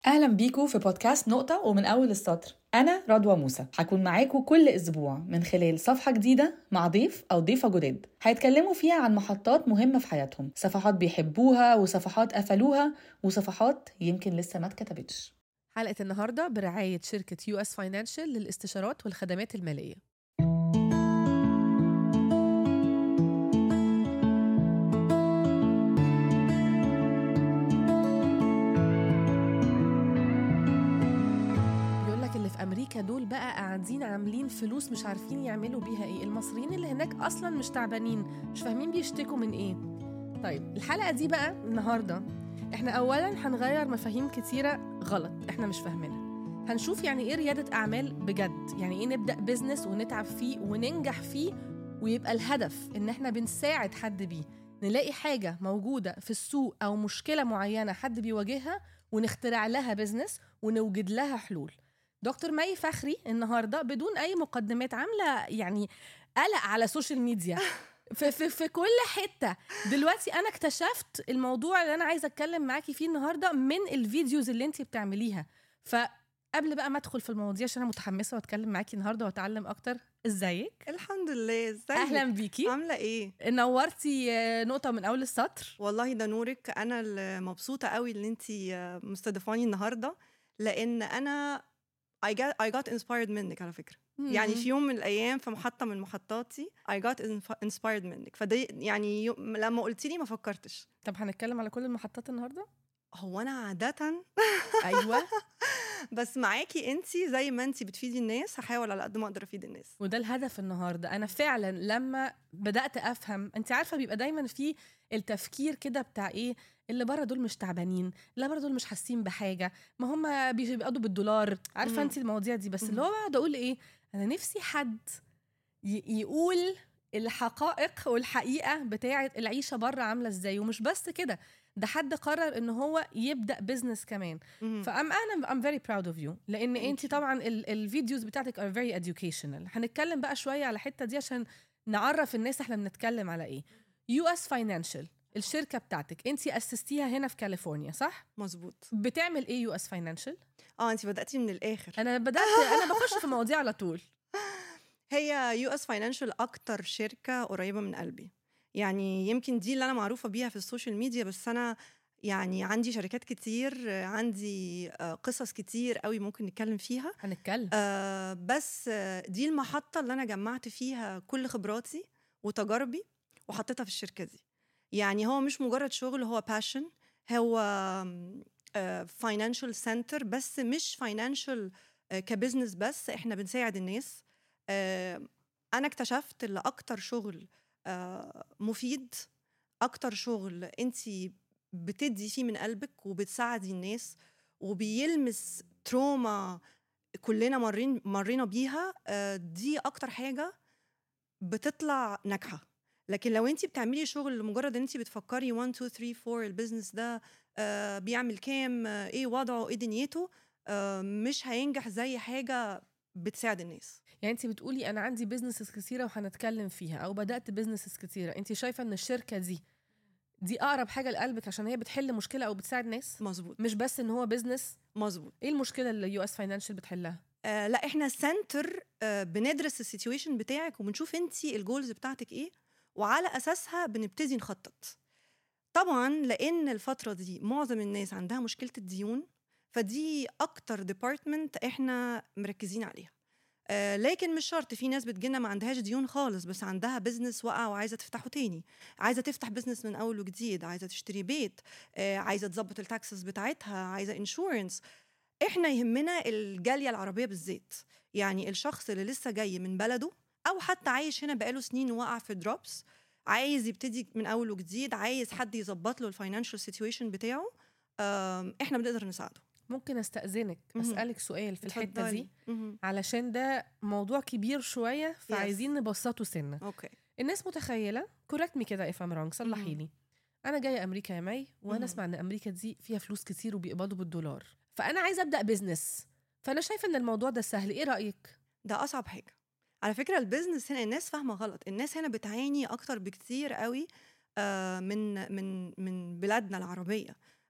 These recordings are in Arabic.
أهلا بيكم في بودكاست نقطة ومن أول السطر. أنا رضوى موسى، هكون معاكم كل أسبوع من خلال صفحة جديدة مع ضيف أو ضيفة جداد هيتكلموا فيها عن محطات مهمة في حياتهم، صفحات بيحبوها وصفحات قفلوها وصفحات يمكن لسه ما اتكتبتش. حلقة النهاردة برعاية شركة US Financial للاستشارات والخدمات المالية. بيقولك اللي في أمريكا دول بقى قاعدين عاملين فلوس مش عارفين يعملوا بيها إيه. المصريين اللي هناك أصلا مش تعبانين، مش فاهمين بيشتكوا من إيه. طيب الحلقة دي بقى النهاردة إحنا أولا هنغير مفاهيم كتيرة غلط إحنا مش فاهمينها. هنشوف يعني إيه ريادة أعمال بجد، يعني إيه نبدأ بيزنس ونتعب فيه وننجح فيه ويبقى الهدف إن إحنا بنساعد حد بيه، نلاقي حاجة موجودة في السوق أو مشكلة معينة حد بيواجهها ونخترع لها بيزنس ونوجد لها حلول. دكتور مي فخري النهاردة بدون أي مقدمات عاملة يعني قلق على السوشيال ميديا في كل حتة. دلوقتي أنا اكتشفت الموضوع اللي أنا عايزة أتكلم معاكي فيه النهاردة من الفيديوز اللي انتي بتعمليها. فقبل بقى ما أدخل في المواضيع عشان أنا متحمسة وأتكلم معاكي النهاردة وأتعلم أكتر. إزيك؟ الحمد لله. ازيك؟ أهلا بيكي، عامله ايه؟ نورتي نقطة من أول السطر. والله ده نورك، انا اللي مبسوطه قوي ان انتي مستضيفاني النهارده، لان انا I got inspired منك على فكره. يعني في يوم من الايام في محطه من محطاتي I got inspired منك، فده يعني لما قلتي لي ما فكرتش. طب هنتكلم على كل المحطات النهاردة؟ هو انا عاده أيوة بس معاكي انتي زي ما انتي بتفيدي الناس هحاول على قد ما اقدر افيد الناس، وده الهدف النهاردة. أنا فعلا لما بدأت أفهم، أنت عارفة بيبقى دايما في التفكير كده بتاع إيه، اللي بره دول مش تعبانين، اللي بره دول مش حاسين بحاجة، ما هم بيقضوا بالدولار، عارفة أنت المواضيع دي. بس اللي هو بقعد أقول إيه، أنا نفسي حد يقول الحقائق والحقيقة بتاعة العيشة بره عاملة إزاي. ومش بس كده، ده حد قرر إن هو يبدأ بيزنس كمان. I'm very proud of you، لأن أنت طبعا الفيديوز بتاعتك are very educational. هنتكلم بقى شوية على حتة دي عشان نعرف الناس احنا بنتكلم على إيه. US Financial الشركة بتاعتك أنت أسستيها هنا في كاليفورنيا صح؟ مظبوط. بتعمل إيه US Financial؟ انتي بدأتي من الآخر. أنا بخش في مواضيع على طول. هي US Financial أكتر شركة قريبة من قلبي، يعني يمكن دي اللي أنا معروفة بيها في السوشيال ميديا، بس أنا يعني عندي شركات كتير، عندي قصص كتير قوي ممكن نتكلم فيها. هنتكلم بس دي المحطة اللي أنا جمعت فيها كل خبراتي وتجاربي وحطيتها في الشركة دي. يعني هو مش مجرد شغل، هو passion، هو financial center، بس مش financial كبزنس، بس احنا بنساعد الناس. أنا اكتشفت اللي أكتر شغل مفيد، أكتر شغل أنتي بتدي فيه من قلبك وبتساعدي الناس وبيلمس تروما كلنا مرينا بيها، دي أكتر حاجة بتطلع ناجحة. لكن لو أنتي بتعملي شغل لمجرد أنتي بتفكري 1 2 3 4 البيزنس ده بيعمل كام، إيه وضعه، إيه دنيته، مش هينجح زي حاجة بتساعد الناس. يعني انت بتقولي انا عندي بيزنسز كتيره وهنتكلم فيها، او بدات بيزنسز كتيره، انت شايفه ان الشركه دي اقرب حاجه لقلبك عشان هي بتحل مشكله او بتساعد ناس؟ مظبوط. مش بس ان هو بيزنس. مظبوط. ايه المشكله اللي US Financial بتحلها؟ لا احنا سنتر، بندرس السيتويشن بتاعك وبنشوف انتي الجولز بتاعتك ايه، وعلى اساسها بنبتدي نخطط. طبعا لان الفتره دي معظم الناس عندها مشكله الديون، فدي اكتر ديبارتمنت احنا مركزين عليها. لكن مش شرط، في ناس بتجينا ما عندهاش ديون خالص بس عندها بزنس وقع وعايزه تفتحه تاني، عايزه تفتح بزنس من اول وجديد، عايزه تشتري بيت، عايزه تظبط التاكسس بتاعتها، عايزه انشورنس. احنا يهمنا الجاليه العربيه بالذات، يعني الشخص اللي لسه جاي من بلده او حتى عايش هنا بقاله سنين وقع في دروبس، عايز يبتدي من اول وجديد، عايز حد يظبط له الفاينانشال سيتويشن بتاعه، احنا بنقدر نساعده. ممكن استاذنك اسالك سؤال في الحته دي؟ اتفضلي. علشان ده موضوع كبير شويه فعايزين نبسطه سنه. اوكي. الناس متخيله، كوركت مي كده if I'm wrong، صلحي لي، انا جايه امريكا يا مي وانا اسمع ان امريكا دي فيها فلوس كتير وبيقبضوا بالدولار، فانا عايزه ابدا بزنس، فانا شايفه ان الموضوع ده سهل، ايه رايك؟ ده اصعب حاجه على فكره. البيزنس هنا الناس فاهمه غلط، الناس هنا بتعاني اكتر بكتير قوي من بلادنا العربيه.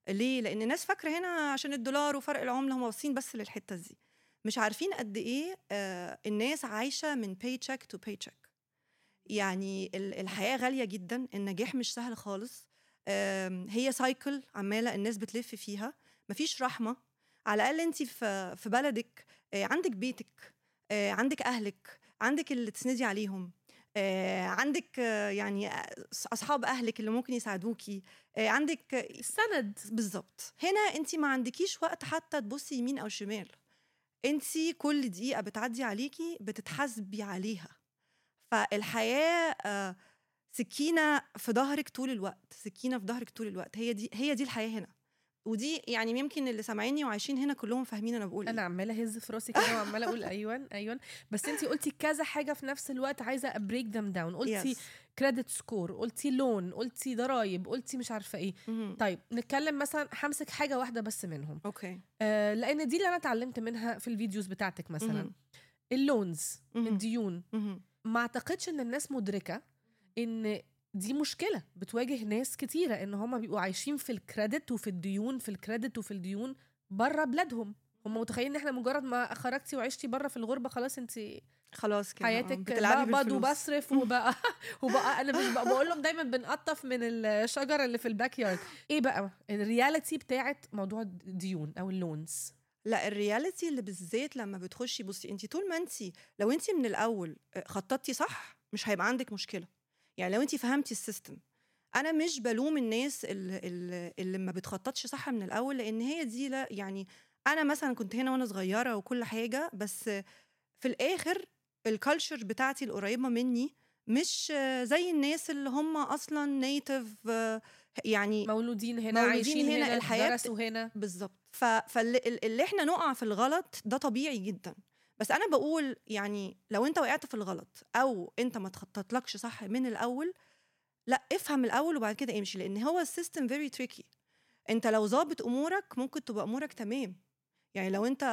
ليه؟ لان الناس فاكره هنا عشان الدولار وفرق العمله هم واصلين بس للحته دي، مش عارفين قد ايه الناس عايشه من باي تشيك تو باي تشيك. يعني الحياه غاليه جدا، النجاح مش سهل خالص. هي سايكل عماله الناس بتلف فيها، مفيش رحمه. على الاقل انت في بلدك عندك بيتك، عندك اهلك، عندك اللي تسندي عليهم، عندك يعني اصحاب اهلك اللي ممكن يساعدوكي، عندك السند. بالظبط. هنا انت ما عندكيش وقت حتى تبصي يمين او شمال، انت كل دقيقه بتعدي عليكي بتتحاسبي عليها. فالحياه سكينه في ظهرك طول الوقت، سكينه في ظهرك طول الوقت. هي دي الحياه هنا. ودي يعني يمكن اللي سامعيني وعايشين هنا كلهم فاهمين انا بقول انا ايه. عماله اهز في راسي كده وعماله اقول ايوه. بس انتي قلتي كذا حاجه في نفس الوقت، عايزه ابريك ذم داون. قلتي كريدت سكور، قلتي لون، قلتي ضرايب، قلتي مش عارفه ايه. طيب نتكلم مثلا، همسك حاجه واحده بس منهم. اوكي. لان دي اللي انا اتعلمت منها في الفيديوز بتاعتك مثلا. اللونز، الديون. ما اعتقدش ان الناس مدركه ان دي مشكلة بتواجه ناس كتيرة، ان هم بيبقوا عايشين في الكريدت وفي الديون، في الكريدت وفي الديون برا بلادهم. هم متخيلين ان احنا مجرد ما خرجتي وعشتي برا في الغربة خلاص انت خلاص كده حياتك بتلعبي بقبض وبصرف وبقى انا مش بقول لهم دايما بنقطف من الشجرة اللي في الباك يارد. ايه بقى الرياليتي بتاعت موضوع الديون او اللونز؟ لا، الرياليتي اللي بالذات لما بتخشي، بصي انت طول ما انت لو انت من الاول خططتي صح مش هيبقى عندك مشكله. يعني لو انت فهمتي السيستم، انا مش بلوم الناس اللي ما بتخططش صح من الاول، لان هي دي لا يعني انا مثلا كنت هنا وانا صغيره وكل حاجه، بس في الاخر الكالتشر بتاعتي القريبه مني مش زي الناس اللي هم اصلا نيتيف، يعني مولودين هنا عايشين هنا الحياه درسوا هنا. بالظبط. فاللي احنا نقع في الغلط ده طبيعي جدا. بس انا بقول يعني لو انت وقعت في الغلط او انت ما تخططلكش صح من الاول، لا افهم الاول وبعد كده امشي، لان هو السيستم فيري تريكي. انت لو ظابط امورك ممكن تبقى امورك تمام. يعني لو انت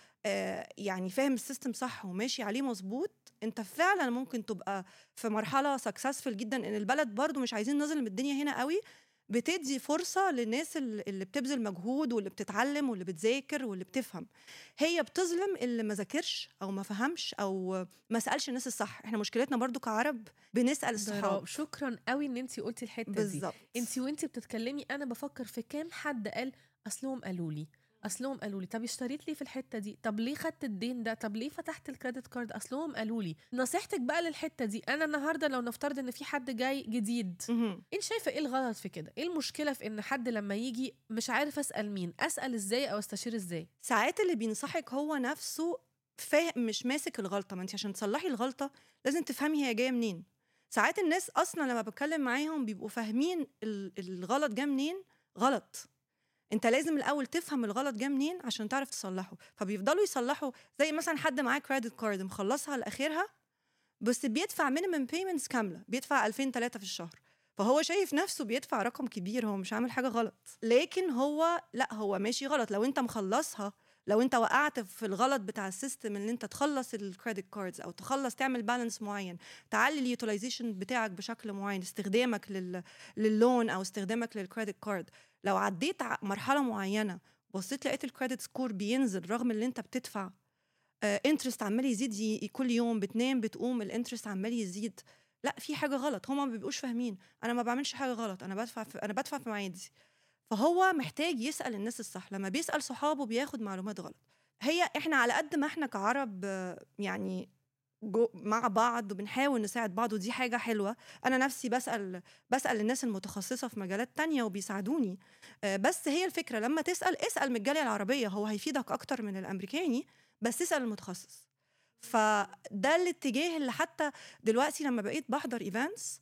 يعني فاهم السيستم صح وماشي عليه مظبوط، انت فعلا ممكن تبقى في مرحله سكسسفل جدا. ان البلد برضو مش عايزين نظلم الدنيا هنا قوي، بتدي فرصه للناس اللي بتبذل مجهود واللي بتتعلم واللي بتذاكر واللي بتفهم. هي بتظلم اللي ما ذاكرش او ما فهمش او ما سالش الناس الصح. احنا مشكلتنا برضو كعرب بنسال الصحاب. شكرا قوي ان انتي قلتي الحته بالزبط. دي. انتي وانتي بتتكلمي انا بفكر في كام حد قال اصلهم قالوا لي طب اشتريت لي في الحته دي، طب ليه خدت الدين ده، طب ليه فتحت الكريدت كارد، اصلهم قالوا لي. نصيحتك بقى للحته دي، انا النهارده لو نفترض ان في حد جاي جديد، انت شايفه ايه الغلط في كده؟ ايه المشكله في ان حد لما يجي مش عارف اسال مين، اسال ازاي او استشير ازاي؟ ساعات اللي بينصحك هو نفسه فاهم، مش ماسك الغلطه. ما انت عشان تصلحي الغلطه لازم تفهمي هي جايه منين. ساعات الناس اصلا لما بتكلم معاهم بيبقوا فاهمين الغلط جه منين غلط. انت لازم الاول تفهم الغلط جه منين عشان تعرف تصلحه. فبيفضلوا يصلحوا، زي مثلا حد معاه كريدت كارد مخلصها لاخرها بس بيدفع مينيمم بيمنتس كامله، بيدفع 2000-3 في الشهر، فهو شايف نفسه بيدفع رقم كبير، هو مش عامل حاجه غلط. لكن هو لا، هو ماشي غلط. لو انت مخلصها، لو انت وقعت في الغلط بتاع السيستم ان انت تخلص الكريدت كاردز او تخلص تعمل بالانس معين، تعلي اليوتيلايزيشن بتاعك بشكل معين، استخدامك لللون او استخدامك للكريدت كارد، لو عديت مرحله معينه بصيت لقيت الكريدت سكور بينزل رغم اللي انت بتدفع انترست عمال يزيد كل يوم، بتنام بتقوم الانترست عمال يزيد، لا في حاجه غلط. هما ما بيبقوش فاهمين انا ما بعملش حاجه غلط، انا بدفع في مواعيدي. فهو محتاج يسال الناس الصح. لما بيسال صحابه بياخد معلومات غلط. هي احنا على قد ما احنا كعرب يعني مع بعض وبنحاول نساعد بعض، ودي حاجه حلوه. انا نفسي بسال الناس المتخصصه في مجالات تانية وبيساعدوني. بس هي الفكره لما اسال من الجاليه العربيه، هو هيفيدك اكتر من الامريكاني، بس اسال المتخصص. فده الاتجاه اللي حتى دلوقتي لما بقيت بحضر ايفنتس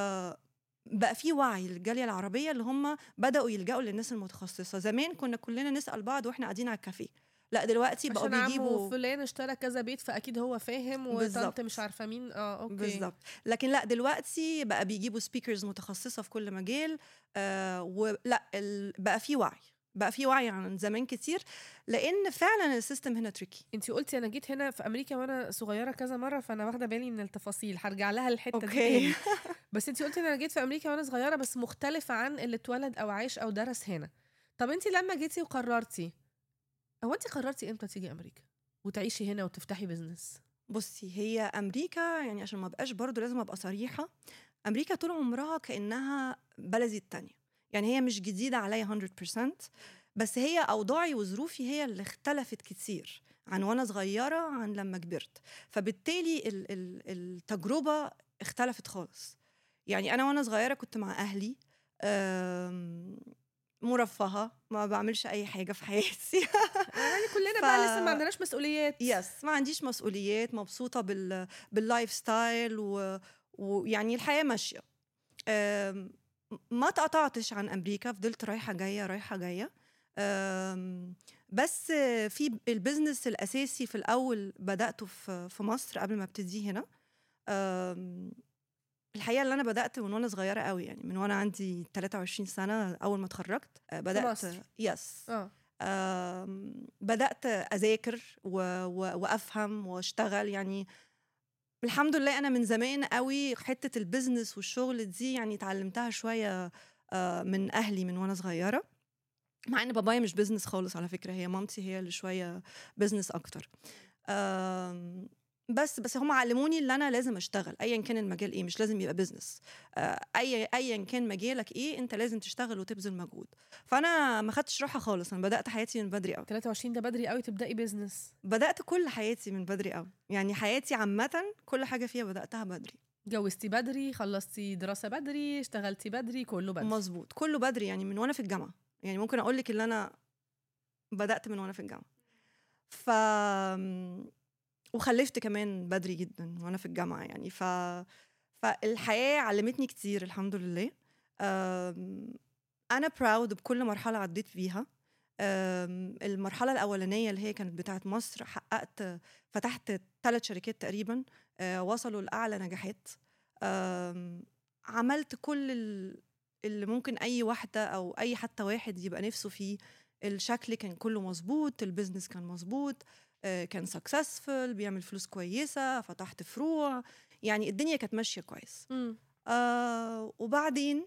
بقى في وعي للجاليه العربيه اللي هم بداوا يلجأوا للناس المتخصصه. زمان كنا كلنا نسال بعض واحنا قاعدين على الكافيه، لا دلوقتي بقوا بيجيبوا فلان اشترى كذا بيت فاكيد هو فاهم، وطنط مش عارفه مين. اوكي بالظبط. لكن لا دلوقتي بقى بيجيبوا سبيكرز متخصصه في كل مجال. ولا بقى في وعي عن زمان كتير، لان فعلا السيستم هنا تريكي. انتي قلتي انا جيت هنا في امريكا وانا صغيره كذا مره، فانا واخده بالي من التفاصيل، هرجع لها الحته دي تاني. بس انتي قلتي انا جيت في امريكا وانا صغيره بس مختلفه عن اللي اتولد او عايش او درس هنا. طب انت لما جيتي وقررتي، هو انت قررتي امتى تيجي امريكا وتعيشي هنا وتفتحي بزنس؟ بصي، هي امريكا يعني عشان ما بقاش برضو لازم ابقى صريحه، امريكا طول عمرها كانها بلدي التانية، يعني هي مش جديده عليا 100%، بس هي اوضاعي وظروفي هي اللي اختلفت كتير عن وانا صغيره عن لما كبرت، فبالتالي التجربه اختلفت خالص. يعني انا وانا صغيره كنت مع اهلي، مرفهه، ما بعملش اي حاجه في حياتي. يعني كلنا بقى لسه ما عندناش مسؤوليات. يس، ما عنديش مسؤوليات، مبسوطه باللايف ستايل، ويعني الحياه ماشيه. ما اتقطعتش عن امريكا، فضلت رايحه جايه رايحه جايه. بس في البيزنس الاساسي في الاول بداته في مصر قبل ما ابتديه هنا. الحقيقه اللي انا بدات من وانا صغيره قوي، يعني من وانا عندي 23 سنه اول ما اتخرجت بدات. يس. بدات اذاكر وافهم واشتغل. يعني الحمد لله انا من زمان قوي حته البيزنس والشغل دي يعني اتعلمتها شويه من اهلي من وانا صغيره، مع ان بابايا مش بيزنس خالص على فكره، هي مامتي هي اللي شويه بيزنس اكتر. بس هم علموني ان انا لازم اشتغل ايا كان المجال ايه، مش لازم يبقى بزنس. ايا كان مجالك ايه، انت لازم تشتغل وتبذل مجهود. فانا ما خدتش راحه خالص، انا بدات حياتي من بدري قوي. 23 ده بدري قوي تبداي بزنس. بدات كل حياتي من بدري قوي، يعني حياتي عامه كل حاجه فيها بداتها بدري. جوزتي بدري، خلصتي دراسه بدري، اشتغلتي بدري، كله بدري. مظبوط، كله بدري، يعني من وانا في الجامعه. يعني ممكن اقول لك ان انا بدات من وانا في الجامعه. وخلفت كمان بدري جدا وانا في الجامعه. يعني فالحياه علمتني كتير الحمد لله. انا براود بكل مرحله عديت فيها. المرحله الاولانيه اللي هي كانت بتاعت مصر، فتحت 3 شركات تقريبا وصلوا لاعلى نجاحات. عملت كل اللي ممكن اي واحده او اي حتى واحد يبقى نفسه فيه. الشكل كان كله مظبوط، البيزنس كان مظبوط، كان سكسسفل، بيعمل فلوس كويسه، فتحت فروع، يعني الدنيا كانت ماشيه كويس. وبعدين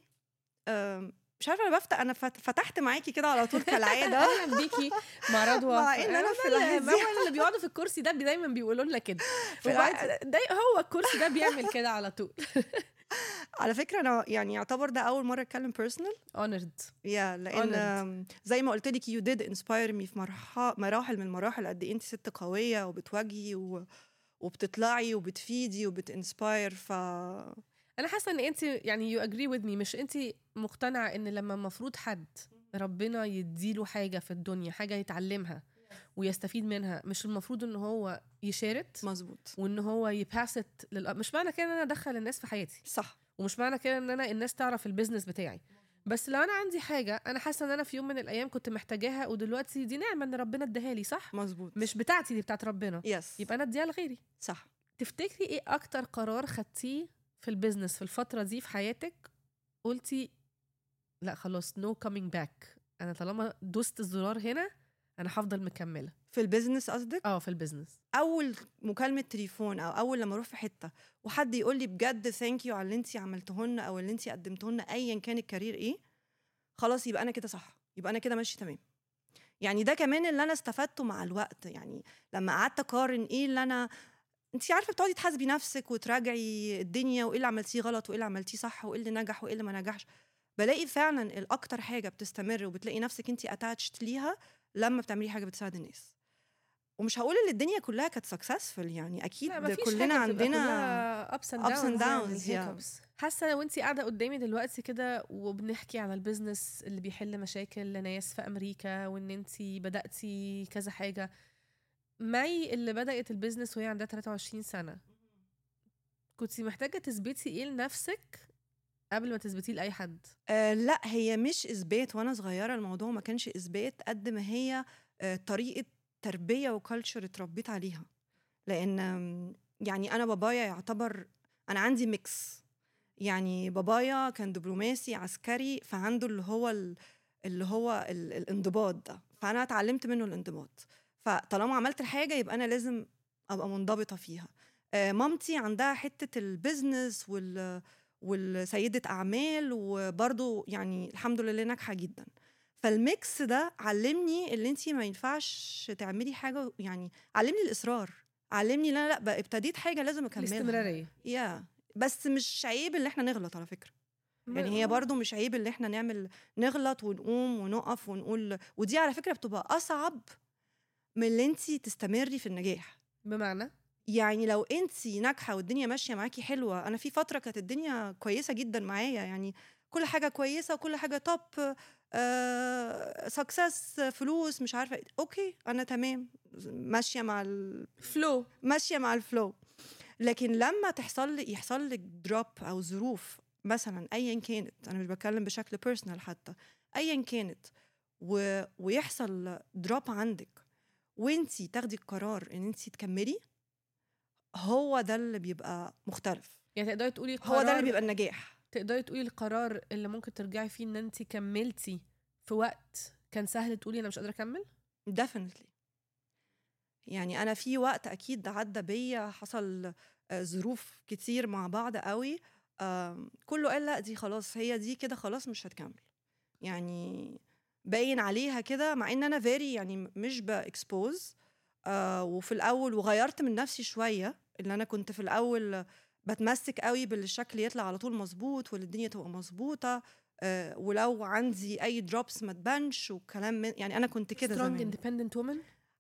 مش عارفه انا فتحت معاكي كده على طول كالعاده. اهلا بيكي مع رضوى. مع ان انا في الهزيمه اللي بيقعدوا في الكرسي ده دايما بيقولوا لنا كده، ده هو الكرسي ده بيعمل كده على طول. على فكره انا يعني يعتبر ده اول مره اتكلم بيرسونال. honored. لان زي ما قلت لك you did inspire me في مراحل من المراحل قد ايه انت ست قويه وبتواجهي وبتطلعي وبتفيدي وبتنسباير. انا حاسه ان انت يعني you agree with me، مش انت مقتنعه ان لما المفروض حد ربنا يديله حاجه في الدنيا، حاجه يتعلمها ويستفيد منها، مش المفروض ان هو يشارت؟ مظبوط. وان هو يباست مش معنى كده ان انا ادخل الناس في حياتي، صح، ومش معنى كده ان انا الناس تعرف البيزنس بتاعي، بس لو انا عندي حاجه انا حاسه ان انا في يوم من الايام كنت محتاجاها ودلوقتي دي نعمه ان ربنا اداها لي. صح، مظبوط، مش بتاعتي، دي بتاعت ربنا. يبقى انا اديها لغيري. صح. تفتكري ايه اكتر قرار خدتيه في البيزنس في الفتره دي في حياتك قلتي لا خلاص no coming back، انا طالما دوست الزرار هنا انا هفضل مكمله؟ في البيزنس قصدك؟ في البيزنس. اول مكالمه تليفون او اول لما اروح في حته وحد يقول لي بجد ثانك يو على اللي انت عملتهن او اللي انت قدمتهن ايا كان الكارير ايه، خلاص يبقى انا كده صح، يبقى انا كده ماشي تمام. يعني ده كمان اللي انا استفدته مع الوقت. يعني لما قعدت اقارن ايه اللي انا، انت عارفه بتقعدي تحاسبي نفسك وتراجعي الدنيا وايه اللي عملتيه غلط وايه اللي عملتيه صح وايه اللي نجح وايه اللي ما نجحش، بلاقي فعلا الاكتر حاجه بتستمر وبتلاقي نفسك انت اتاتشت ليها لما بتعملي حاجه بتساعد الناس. ومش هقول ان الدنيا كلها كانت سكسسفل، يعني اكيد كلنا عندنا ups and downs. يعني حاسه لو انت قاعده قدامي دلوقتي كده وبنحكي على البيزنس اللي بيحل مشاكل لناس في امريكا، وان انت بداتي كذا حاجه، ماي اللي بدات البيزنس وهي عندها 23 سنه، كنت محتاجه تثبتي ايه لنفسك قبل ما تثبتيه لاي حد؟ لا، هي مش اثبات. وانا صغيره الموضوع ما كانش اثبات قد ما هي طريقه تربيه وكالتشر اتربيت عليها. لان يعني انا بابايا يعتبر، انا عندي ميكس. يعني بابايا كان دبلوماسي عسكري، فعنده اللي هو الانضباط ده، فانا اتعلمت منه الانضباط. فطالما عملت الحاجه يبقى انا لازم ابقى منضبطه فيها. مامتي عندها حته البيزنس والسيده اعمال، وبرضو يعني الحمد لله ناجحه جدا. فالميكس ده علمني اللي انتي ما ينفعش تعملي حاجه، يعني علمني الاصرار، علمني لا بقى ابتديت حاجه لازم اكملها. الاستمراريه. بس مش عيب اللي احنا نغلط على فكره، يعني هي برضو مش عيب اللي احنا نغلط ونقوم ونقف ونقول، ودي على فكره بتبقى اصعب من اللي انتي تستمري في النجاح. بمعنى يعني لو انتي ناجحه والدنيا ماشيه معاكي حلوه، انا في فتره كانت الدنيا كويسه جدا معايا، يعني كل حاجه كويسه وكل حاجه توب، سكسس، فلوس، مش عارفه اوكي انا تمام ماشيه مع فلو، ماشيه مع الفلو. لكن لما يحصل لك دروب او ظروف مثلا ايا كانت، انا مش بتكلم بشكل بيرسونال حتى، ايا كانت، ويحصل دروب عندك وانتي تاخدي القرار ان انتي تكملي، هو ده اللي بيبقى مختلف. يعني تقدري تقولي هو ده اللي بيبقى النجاح. تقدري تقولي القرار اللي ممكن ترجعي فيه ان انت كملتي في وقت كان سهل تقولي انا مش قادره اكمل. definitely. يعني انا في وقت اكيد عدى بيا حصل ظروف كتير مع بعض قوي، كله قال لا دي خلاص، هي دي كده خلاص مش هتكمل، يعني باين عليها كده، مع ان انا فيري يعني مش باكسبوز. وفي الاول وغيرت من نفسي شويه، اللي انا كنت في الاول بتمسك قوي بالشكل يطلع على طول مظبوط والدنيا تبقى مظبوطه، ولو عندي اي دروبس ما تبانش وكلام يعني انا كنت كده سترونج زمان. اندبندنت وومن.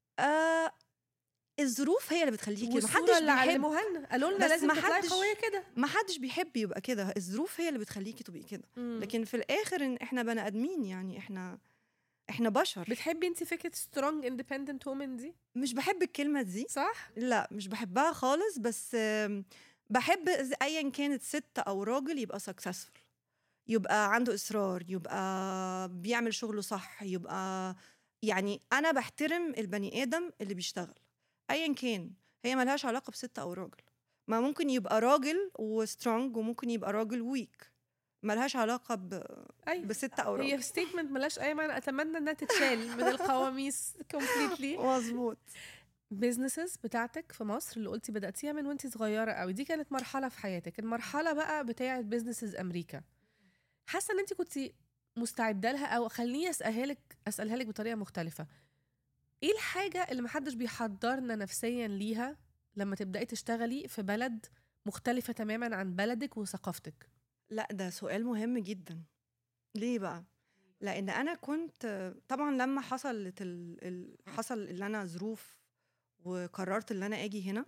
الظروف هي اللي بتخليكي كده، محدش اللي علموها لنا قالوا لنا لازم تطلعي قويه كده. ما حدش بيحب يبقى كده، الظروف هي اللي بتخليكي تبقي كده. لكن في الاخر إن احنا بني ادمين، يعني احنا بشر. بتحبي انت فكره سترونج اندبندنت وومن دي؟ مش بحب الكلمه دي، صح؟ لا مش بحبها خالص، بس بحب ايا كانت ست او راجل يبقى سكسسفul، يبقى عنده اصرار، يبقى بيعمل شغله صح، يبقى يعني انا بحترم البني ادم اللي بيشتغل ايا كان. هي ملهاش علاقه بست او راجل، ما ممكن يبقى راجل وسترونج وممكن يبقى راجل ويك، ملهاش علاقه بست او راجل. هي ستيتمنت ملهاش اي معنى، اتمنى انها تتشال من القواميس كومبليتلي. مظبوط. بيزنسز بتاعتك في مصر اللي قلتي بدأتيها من وانتي صغيرة قوي، دي كانت مرحلة في حياتك. المرحلة بقى بتاعة بيزنسز أمريكا، حاسة ان انتي كنتي مستعدة لها؟ او خليني أسألها لك بطريقة مختلفة، ايه الحاجة اللي محدش بيحضرنا نفسيا ليها لما تبدأي تشتغلي في بلد مختلفة تماما عن بلدك وثقافتك؟ لا ده سؤال مهم جدا. ليه بقى؟ لأن أنا كنت طبعا لما حصل اللي أنا ظروف وقررت اللي أنا أجي هنا،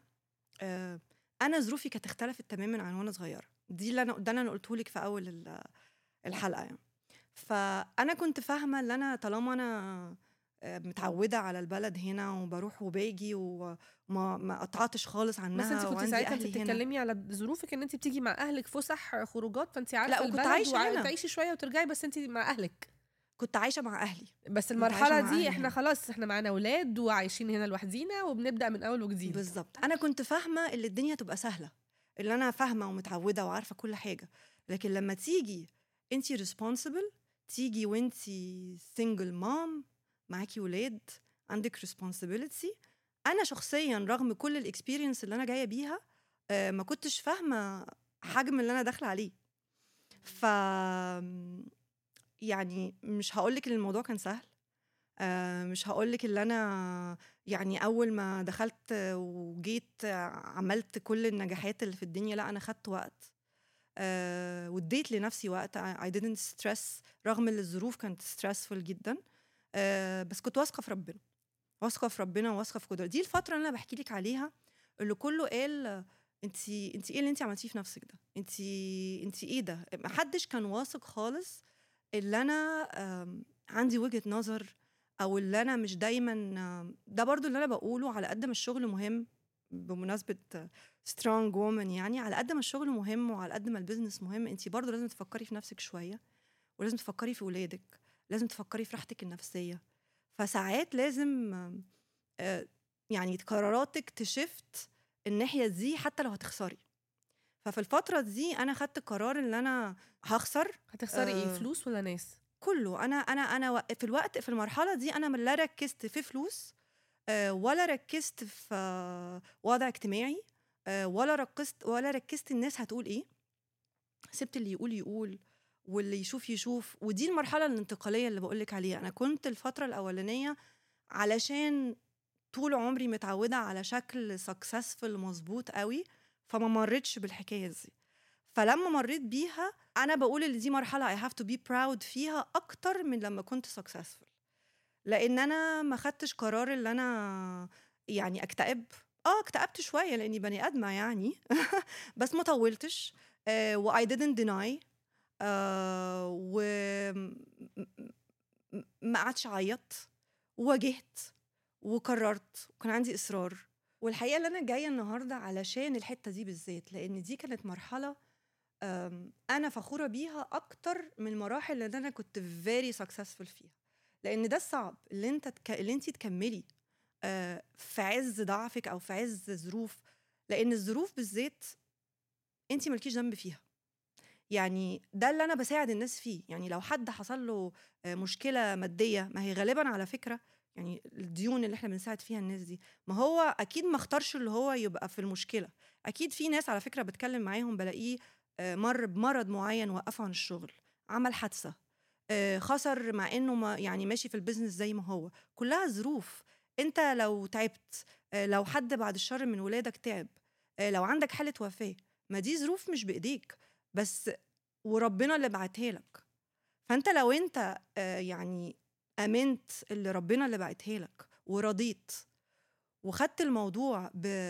أنا ظروفي كانت اختلفت تماما عن وأنا صغيرة. ده أنا قلته لك في أول الحلقة يعني. فأنا كنت فاهمة اللي أنا طالما أنا متعودة على البلد هنا وبروح وباجي وما قطعتش خالص عنها، بس انت كنت ساعتها بتتكلمي على ظروفك ان انت بتيجي مع اهلك فسح خروجات، فانت عارفه البلد وتعيشي شويه وترجعي، بس انت مع اهلك. كنت عايشه مع اهلي، بس المرحله دي احنا خلاص احنا معانا اولاد وعايشين هنا لوحدينا وبنبدا من اول وجديد. بالظبط. انا كنت فاهمه اللي الدنيا تبقى سهله، اللي انا فاهمه ومتعوده وعارفه كل حاجه. لكن لما تيجي انت ريسبونسبل، تيجي وانت سنجل مام معاكي ولاد، عندك ريسبونسبيلتي، انا شخصيا رغم كل الاكسبيرينس اللي انا جايه بيها ما كنتش فاهمه حجم اللي انا داخله عليه. ف يعني مش هقولك ان الموضوع كان سهل، مش هقولك اللي انا يعني اول ما دخلت وجيت عملت كل النجاحات اللي في الدنيا، لا انا خدت وقت واديت لنفسي وقت. I didn't stress رغم ان الظروف كانت stressful جدا، بس كنت واثقه في ربنا، واثقه في قدرته. دي الفتره اللي انا بحكي لك عليها اللي كله قال انت ايه اللي انت عملتيه في نفسك ده، انت ايه ده. محدش كان واثق خالص اللي انا عندي وجهه نظر، او اللي انا مش دايما. ده برضو اللي انا بقوله، على قد ما الشغل مهم بمناسبه سترونج وومن، يعني على قد ما الشغل مهم وعلى قد ما البيزنس مهم، انت برضو لازم تفكري في نفسك شويه، ولازم تفكري في ولادك، لازم تفكري في راحتك النفسيه. فساعات لازم يعني قراراتك تشفت الناحيه دي حتى لو هتخسري. ففي الفتره دي انا خدت قرار ان انا هتخسري ايه، فلوس ولا ناس؟ كله. انا في المرحله دي انا لا ركزت في فلوس، ولا ركزت في وضع اجتماعي، ولا ركزت الناس هتقول ايه. سبت اللي يقول واللي يشوف. ودي المرحله الانتقاليه اللي بقولك عليها. انا كنت الفتره الاولانيه علشان طول عمري متعوده على شكل سكسسفل مظبوط قوي، فما مرتش بالحكايه دي. فلما مريت بيها انا بقول ان دي مرحله I have to be proud فيها اكتر من لما كنت successful، لان انا ما خدتش قرار اللي انا يعني اكتئب. اكتئبت شويه لاني بني ادمه يعني بس ما طولتش. و I didn't deny. و ما قعدتش اعيط، وواجهت وقررت وكان عندي اصرار. والحقيقه اللي انا جايه النهارده علشان الحته دي بالذات، لان دي كانت مرحله انا فخوره بيها اكتر من المراحل اللي انا كنت very successful فيها. لان ده الصعب اللي انت تكملي في عز ضعفك او في عز ظروف، لان الظروف بالذات انت مالكيش ذنب فيها. يعني ده اللي انا بساعد الناس فيه. يعني لو حد حصل له مشكله ماديه، ما هي غالبا على فكره يعني الديون اللي احنا بنساعد فيها الناس دي، ما هو اكيد ما اختارش اللي هو يبقى في المشكله. اكيد في ناس على فكره بتكلم معاهم بلاقيه مر بمرض معين وقفه عن الشغل، عمل حادثه، خسر مع انه ما يعني ماشي في البيزنس زي ما هو. كلها ظروف. انت لو تعبت، لو حد بعد الشر من ولادك تعب، لو عندك حاله وفاه، ما دي ظروف مش بايديك بس، وربنا اللي بعتها لك. فانت لو انت يعني امنت اللي ربنا اللي بعتها لك ورضيت وخدت الموضوع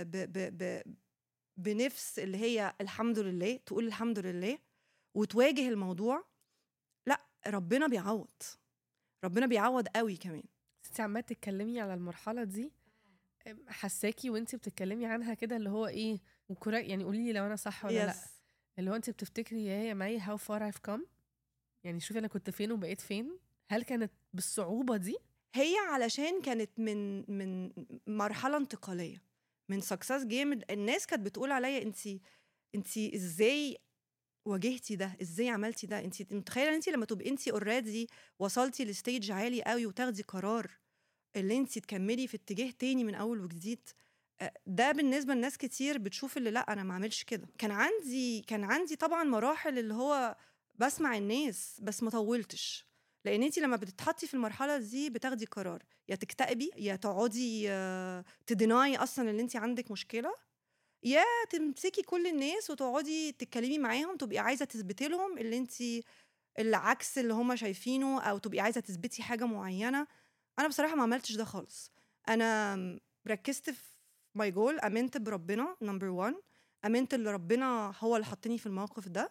بنفس اللي هي الحمد لله، تقول الحمد لله وتواجه الموضوع، لا ربنا بيعوض، ربنا بيعوض قوي كمان. انت عماله تتكلمي على المرحله دي، حساكي وانت بتتكلمي عنها كده اللي هو ايه يعني قولي لي لو انا صح ولا لا. اللي هو انت بتفتكري يا مي how far I've come، يعني شوفي انا كنت فين وبقيت فين. هل كانت بالصعوبه دي؟ هي علشان كانت من مرحله انتقاليه، من سكسس جامد. الناس كانت بتقول عليا انت ازاي واجهتي ده، ازاي عملتي ده. انت متخيله انت لما تبقي انت اوريدي وصلتي لستيج عالي قوي وتاخدي قرار اللي انت تكملي في اتجاه تاني من اول وجديد، ده بالنسبه لناس كتير بتشوف اللي لا انا ما عملش كده. كان عندي طبعا مراحل اللي هو بسمع الناس بس ما طولتش، لان انت لما بتتحطي في المرحله دي بتاخدي قرار يا تكتئبي، يا تقعدي تديناي اصلا اللي انت عندك مشكله، يا تمسكي كل الناس وتقعدي تتكلمي معاهم، تبقي عايزه تثبتي لهم اللي انت العكس اللي هم شايفينه، او تبقي عايزه تثبتي حاجه معينه. انا بصراحه ما عملتش ده خالص. انا ركزت في ماي جول، امنت بربنا نمبر 1، امنت اللي ربنا هو اللي حطني في الموقف ده،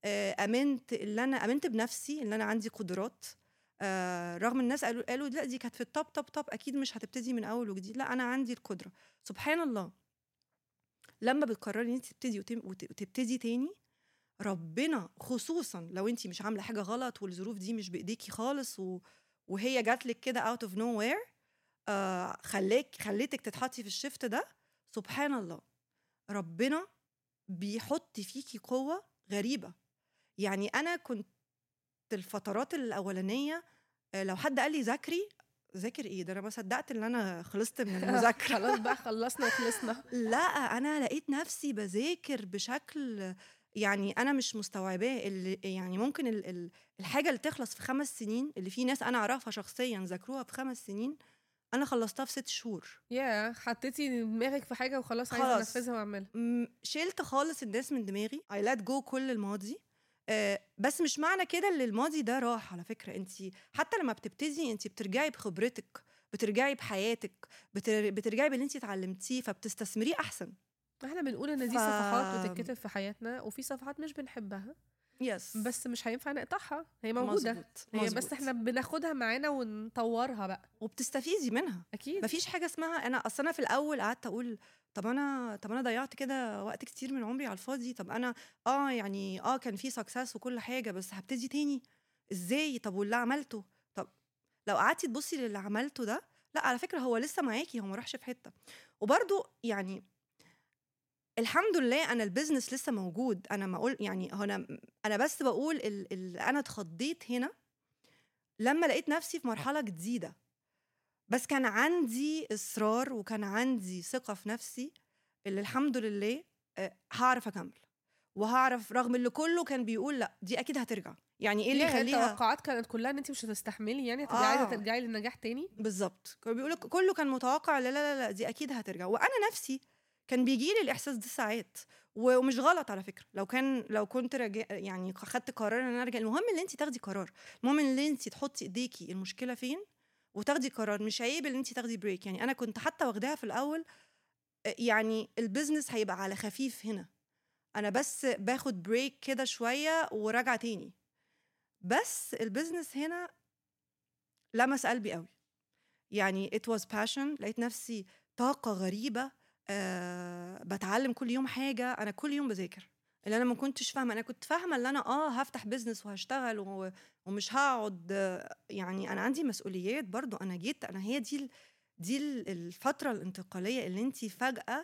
امنت بنفسي ان انا عندي قدرات. رغم الناس قالوا لا دي كانت في التوب توب توب، اكيد مش هتبتدي من اول وجديد. لا انا عندي القدره. سبحان الله لما بتقرري ان انت تبتدي وتبتدي تاني، ربنا خصوصا لو انت مش عامله حاجه غلط والظروف دي مش بايديكي خالص وهي جات لك كده out of nowhere، خليتك تتحطي في الشفت ده، سبحان الله ربنا بيحط فيكي قوه غريبه. يعني انا كنت الفترات الاولانيه لو حد قال لي ذاكر ايه ده، انا ما صدقت ان انا خلصت من المذاكره خلاص بقى خلصنا وخلصنا. لا انا لقيت نفسي بذاكر بشكل يعني انا مش مستوعباه. يعني ممكن الحاجه اللي تخلص في 5 سنين، اللي في ناس انا اعرفها شخصيا ذاكروها في 5 سنين، انا خلصتها في 6 شهور. حطيتي دماغك في حاجه وخلاص عايزه انفذها واعملها. شلت خالص الناس من دماغي. I let go كل الماضي. بس مش معنى كده اللي الماضي ده راح. على فكره انت حتى لما بتبتدي انت بترجعي بخبرتك، بترجعي بحياتك، بترجعي باللي انت اتعلمتيه، فبتستثمريه احسن. احنا بنقول ان دي صفحات بتتكتب في حياتنا، وفي صفحات مش بنحبها بس مش هينفع نقطعها، هي موجوده. مزبوط. بس احنا بناخدها معانا ونطورها بقى وبتستفيدي منها. اكيد مفيش حاجه اسمها انا في الاول قعدت اقول طب انا ضيعت كده وقت كتير من عمري على الفاضي. طب انا يعني كان في سكسس وكل حاجه، بس هبتدي تاني ازاي؟ طب واللي عملته، طب لو قعدتي تبصي للي عملته ده، لا على فكره هو لسه معاكي، هو ما راحش في حته. وبرده يعني الحمد لله انا البيزنس لسه موجود. انا ما اقول يعني انا بس بقول انا اتخضيت هنا لما لقيت نفسي في مرحله جديده، بس كان عندي اصرار وكان عندي ثقه في نفسي اللي الحمد لله هعرف اكمل وهعرف، رغم اللي كله كان بيقول لا دي اكيد هترجع، يعني ايه اللي يخليها التوقعات كانت كلها ان انت مش هتستحملي، يعني هتبقي عايزه ترجعي للنجاح تاني. بالظبط، كانوا بيقولوا كله كان متوقع لا لا لا دي اكيد هترجع. وانا نفسي كان بيجي لي الاحساس ده ساعات، ومش غلط على فكره. لو كنت يعني خدت قرار ان انا ارجع، المهم ان انت تاخدي قرار، المهم ان انت تحطي ايديكي المشكله فين وتاخدي قرار. مش عيب ان انت تاخدي بريك. يعني انا كنت حتى واخداها في الاول، يعني البيزنس هيبقى على خفيف هنا، انا بس باخد بريك كده شويه وراجعه تاني. بس البيزنس هنا لمس قلبي قوي، يعني it was passion. لقيت نفسي طاقة غريبة، بتعلم كل يوم حاجة. أنا كل يوم بذاكر اللي أنا ما كنتش فاهمة. أنا كنت فاهمة اللي أنا هفتح بيزنس وهشتغل ومش هقعد. يعني أنا عندي مسؤوليات برضو. أنا هي دي الفترة الانتقالية اللي انتي فجأة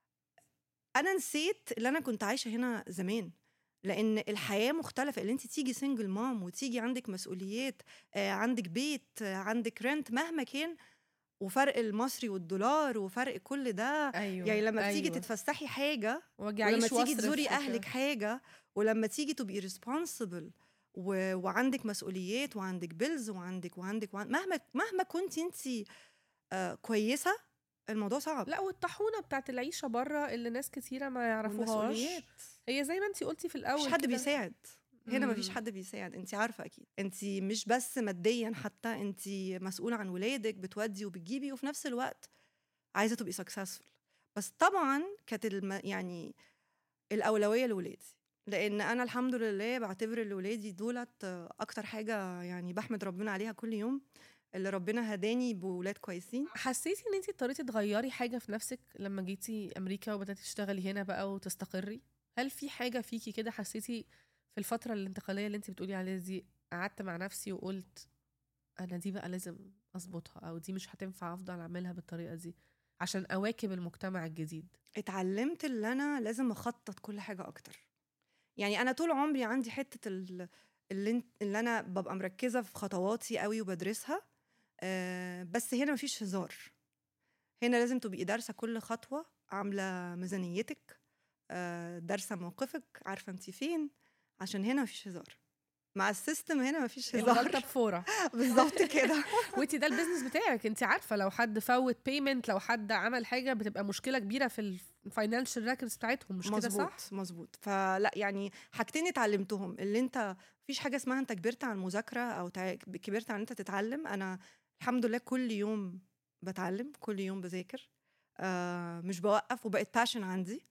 أنا نسيت اللي أنا كنت عايشة هنا زمان، لأن الحياة مختلفة. اللي انتي تيجي سنجل مام وتيجي عندك مسؤوليات، عندك بيت، عندك رنت مهما كان، وفرق المصري والدولار وفرق كل ده. ايوه يعني لما بتيجي ايوه تتفسحي حاجة، واجي ولما اعيش تيجي واصرف تزوري وكده. أهلك حاجة، ولما تيجي تبقي responsible وعندك مسؤوليات وعندك بيلز وعندك مهما كنتي انتي كويسة، الموضوع صعب. لا، والطاحونه بتاعت العيشه بره اللي ناس كتيره ما يعرفوهاش، والمسؤوليات هي زي ما انتي قلتي في الاول مفيش حد كده. بيساعد هنا، مفيش حد بيساعد. انت عارفه اكيد، انت مش بس ماديا، حتى انت مسؤوله عن ولادك، بتودي وبتجيبي، وفي نفس الوقت عايزه تبقي سكسسفul. بس طبعا كانت يعني الاولويه لولادي، لان انا الحمد لله بعتبر الولادي دولت اكتر حاجه يعني بحمد ربنا عليها كل يوم، اللي ربنا هداني بولاد كويسين. حسيتي ان انتي اضطريتي تغيري حاجه في نفسك لما جيتي امريكا وبدأتي تشتغلي هنا بقى وتستقري؟ هل في حاجه فيكي كده حسيتي في الفتره الانتقاليه اللي انتي بتقولي عليها دي، قعدت مع نفسي وقلت انا دي بقى لازم اظبطها، او دي مش هتنفع افضل اعملها بالطريقه دي عشان اواكب المجتمع الجديد؟ اتعلمت اللي انا لازم اخطط كل حاجه اكتر. يعني انا طول عمري عندي حته اللي انا ببقى مركزه في خطواتي قوي وبدرسها، بس هنا مفيش هزار. هنا لازم تبقي دارسه كل خطوه، عامله ميزانيتك، دارسه موقفك، عارفه انت فين، عشان هنا مفيش هزار. مع السيستم هنا مفيش الغلطه هزار. بفوره. بالظبط كده. وانتي ده البيزنس بتاعك، انتي عارفه لو حد فوت بيمنت، لو حد عمل حاجه بتبقى مشكله كبيره في الفاينانشال ريكوردز بتاعتهم، مش كده صح؟ مظبوط. فلا يعني حاجتين اتعلمتهم، اللي انت مفيش حاجه اسمها انت كبرت على المذاكره او كبرت على انت تتعلم. انا الحمد لله كل يوم بتعلم، كل يوم بذاكر، مش بوقف، وبقت باشن عندي.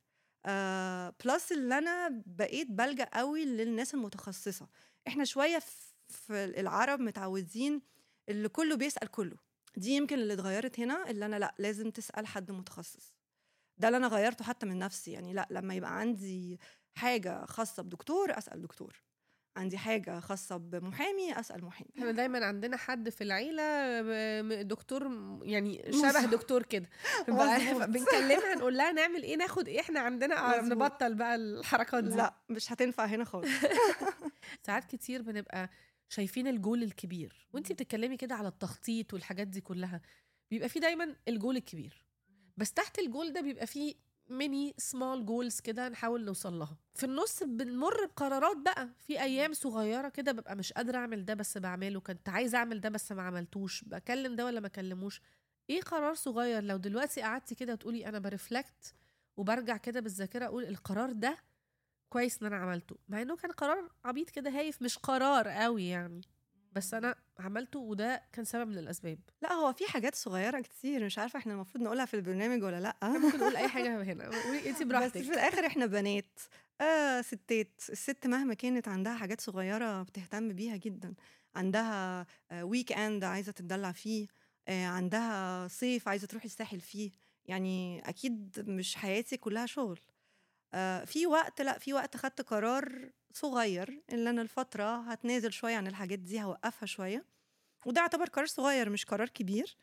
بلس اللي انا بقيت بلجأ قوي للناس المتخصصه. احنا شويه في العرب متعودين اللي كله بيسأل كله. دي يمكن اللي اتغيرت هنا، اللي انا لا لازم تسأل حد متخصص. ده اللي انا غيرته حتى من نفسي. يعني لا، لما يبقى عندي حاجه خاصه بدكتور اسال دكتور، عندي حاجه خاصه بمحامي اسال محامي. احنا دايما عندنا حد في العيله دكتور، يعني شبه دكتور كده، بنكلمها نقول لها نعمل ايه، ناخد ايه، احنا عندنا نبطل بقى الحركات دي. لا مش هتنفع هنا خالص. ساعات كتير بنبقى شايفين الجول الكبير، وانتي بتتكلمي كده على التخطيط والحاجات دي كلها، بيبقى فيه دايما الجول الكبير، بس تحت الجول ده بيبقى فيه ميني سمول جولز كده نحاول نوصل لها. في النص بنمر بقرارات بقى، في ايام صغيره كده ببقى مش قادره اعمل ده بس بعمله، كنت عايزه اعمل ده بس ما عملتوش، بكلم ده ولا ما كلموش. ايه قرار صغير لو دلوقتي قعدتي كده وتقولي انا برفلكت وبرجع كده بالذاكره اقول القرار ده كويس ان انا عملته، مع انه كان قرار عبيط كده هايف، مش قرار قوي يعني، بس انا عملته وده كان سبب من الاسباب؟ لا هو في حاجات صغيره كتير، مش عارفه احنا المفروض نقولها في البرنامج ولا لا. ممكن نقول اي حاجه هنا، قولي انت براحتك. بس في الاخر احنا بنات، ستات. الست مهما كانت عندها حاجات صغيره بتهتم بيها جدا. عندها ويك اند عايزه تتدلع فيه، عندها صيف عايزه تروح الساحل فيه. يعني اكيد مش حياتي كلها شغل. في وقت، لا في وقت خدت قرار صغير ان انا الفتره هتنازل شويه عن الحاجات دي، هوقفها شويه، وده يعتبر قرار صغير مش قرار كبير،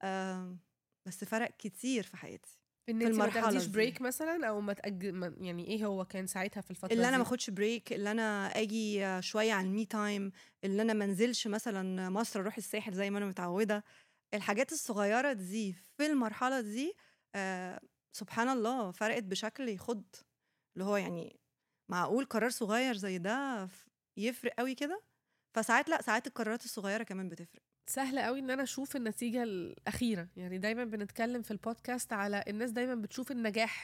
بس فرق كتير في حياتي. ان انت ما تاخديش بريك مثلا، او ما يعني ايه هو كان ساعتها في الفتره اللي انا دي؟ ما اخدش بريك، اللي انا اجي شويه على المي تايم، اللي انا ما انزلش مثلا مصر اروح الساحل زي ما انا متعوده. الحاجات الصغيره دي في المرحله دي سبحان الله فرقت بشكل يخض. اللي هو يعني معقول قرار صغير زي ده يفرق قوي كده. فساعات لا، ساعات القرارات الصغيره كمان بتفرق. سهل قوي ان انا اشوف النتيجه الاخيره. يعني دايما بنتكلم في البودكاست على الناس دايما بتشوف النجاح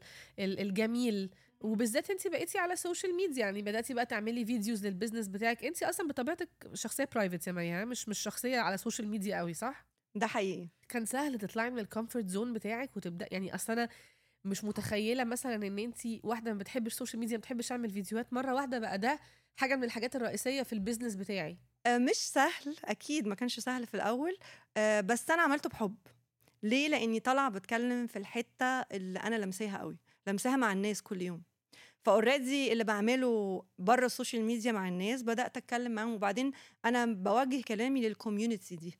الجميل، وبالذات انت بقيتي على السوشيال ميديا، يعني بداتي بقى تعملي فيديوز للبيزنس بتاعك. انت اصلا بطبيعتك شخصيه برايفت يا ميا، مش شخصيه على السوشيال ميديا قوي، صح؟ ده حقيقي. كان سهل تطلعي من الكومفورت زون بتاعك وتبدا، يعني اصلا انا مش متخيله مثلا ان انت واحده ما بتحبش السوشيال ميديا، ما بتحبش اعمل فيديوهات، مره واحده بقى ده حاجه من الحاجات الرئيسيه في البيزنس بتاعي. مش سهل، اكيد ما كانش سهل في الاول، بس انا عملته بحب. ليه؟ لاني طالعه بتكلم في الحته اللي انا لمساها قوي، لمساها مع الناس كل يوم. فاوريدي اللي بعمله بره السوشيال ميديا مع الناس بدات اتكلم معاهم، وبعدين انا بوجه كلامي للكوميونتي دي.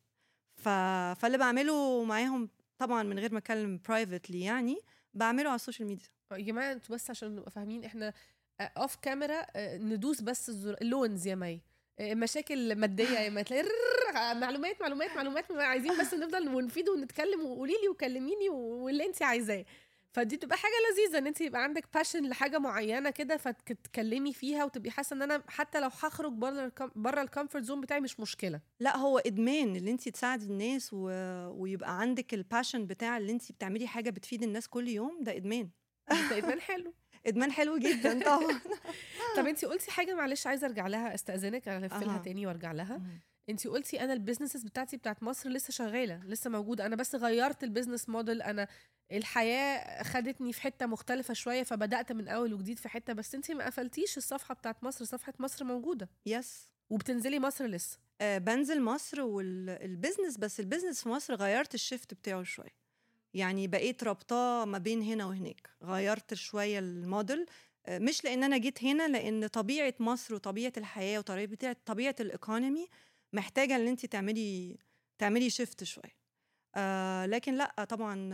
فاللي بعمله معاهم طبعا من غير ما اتكلم برايفتلي، يعني بعمله على السوشيال ميديا. يا جماعه انتوا بس عشان نبقى فاهمين، احنا اوف كاميرا ندوس بس اللونز يا مي، مشاكل ماديه يا مي، تلاقي معلومات معلومات معلومات، عايزين بس نفضل ونفيد ونتكلم، وقولي لي وكلميني واللي انت عايزاه. فدي تبقى حاجه لذيذه ان انت يبقى عندك باشن لحاجه معينه كده، فتتكلمي فيها وتبقي حاسه ان انا حتى لو هخرج بره الكومفورت زون بتاعي مش مشكله. لا، هو ادمان اللي انت تساعدي الناس ويبقى عندك الباشن بتاع اللي انت بتعملي حاجه بتفيد الناس كل يوم، ده ادمان. ده ادمان حلو. ادمان حلو جدا طبعا. طب انت قلتي حاجه، معلش عايزه ارجع لها، استاذنك الفلها تاني وارجع لها. انت قلتي انا البيزنسز بتاعت مصر لسه شغاله، لسه موجوده، انا بس غيرت البيزنس موديل، انا الحياه خدتني في حته مختلفه شويه فبدات من اول وجديد في حته. بس انت ما قفلتيش الصفحه بتاعت مصر، صفحه مصر موجوده. يس. وبتنزلي مصر لسه؟ بنزل مصر والبيزنس، بس البيزنس في مصر غيرت الشيفت بتاعه شويه، يعني بقيت رابطه ما بين هنا وهناك، غيرت شويه الموديل. مش لان انا جيت هنا، لان طبيعه مصر وطبيعه الحياه وطبيعه الايكونومي محتاجه ان انت تعملي شيفت شويه. لكن لا طبعا،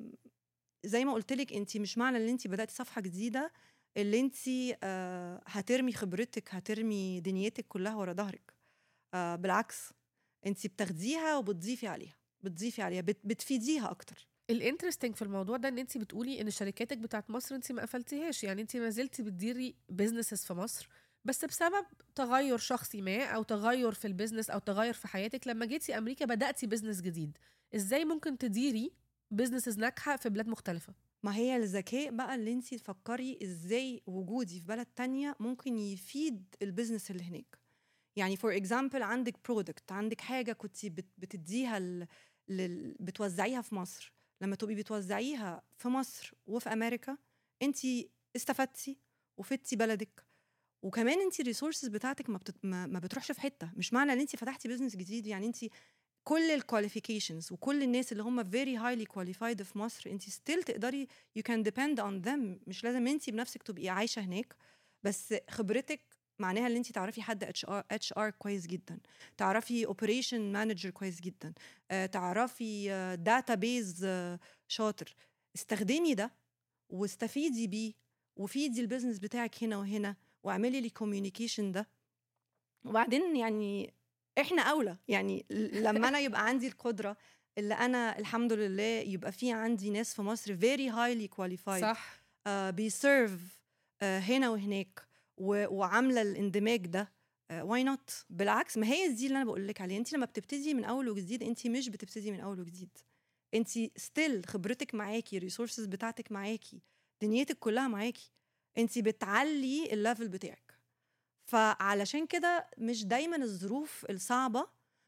زي ما قلت لك، انت مش معنى ان انت بداتي صفحه جديده اللي انت هترمي خبرتك، هترمي دنيتك كلها ورا ظهرك. بالعكس، انت بتاخديها وبتضيفي عليها بتفيديها اكتر. الانترستنج في الموضوع ده ان انت بتقولي ان شركاتك بتاعت مصر انت ما قفلتيهاش، يعني انت ما زلتي بتديري بيزنسز في مصر، بس بسبب تغير شخصي ما او تغير في البيزنس او تغير في حياتك لما جيتي امريكا بداتي بيزنس جديد. ازاي ممكن تديري بيزنسز ناجحه في بلاد مختلفه؟ ما هي الذكاء بقى اللي انت تفكري ازاي وجودي في بلد تانية ممكن يفيد البيزنس اللي هناك. يعني فور اكزامبل، عندك برودكت، عندك حاجه كنت بتديها بتوزعيها في مصر، لما تبقي بتوزعيها في مصر وفي امريكا انت استفدتي وفدتي بلدك، وكمان انت الريسورسز بتاعتك ما بتروحش في حته. مش معنى ان انت فتحتي بيزنس جديد يعني انت كل الكواليفيكيشنز وكل الناس اللي هم very highly qualified في مصر انت still تقدري you can depend on them. مش لازم انت بنفسك تبقي عايشه هناك، بس خبرتك معناها ان انت تعرفي حد HR كويس جدا، تعرفي اوبريشن مانجر كويس جدا، تعرفي داتابيز شاطر. استخدمي ده واستفيدي بيه وفيدي البيزنس بتاعك هنا وهنا، واعملي لي كوميونيكيشن ده. وبعدين يعني احنا اولى، يعني لما انا يبقى عندي القدره اللي انا الحمد لله يبقى في عندي ناس في مصر very highly qualified، صح، بيسيرف هنا وهناك وعامله الاندماج ده، واي نوت؟ بالعكس، ما هي دي اللي انا بقول لك عليها. انت لما بتبتدي من اول وجديد، انت مش بتبتدي من اول وجديد، انت ستيل خبرتك معاكي، ريسورسز بتاعتك معاكي، دنيتك كلها معاكي، انت بتعلي الليفل بتاعك. فعلشان كده مش دايما الظروف الصعبه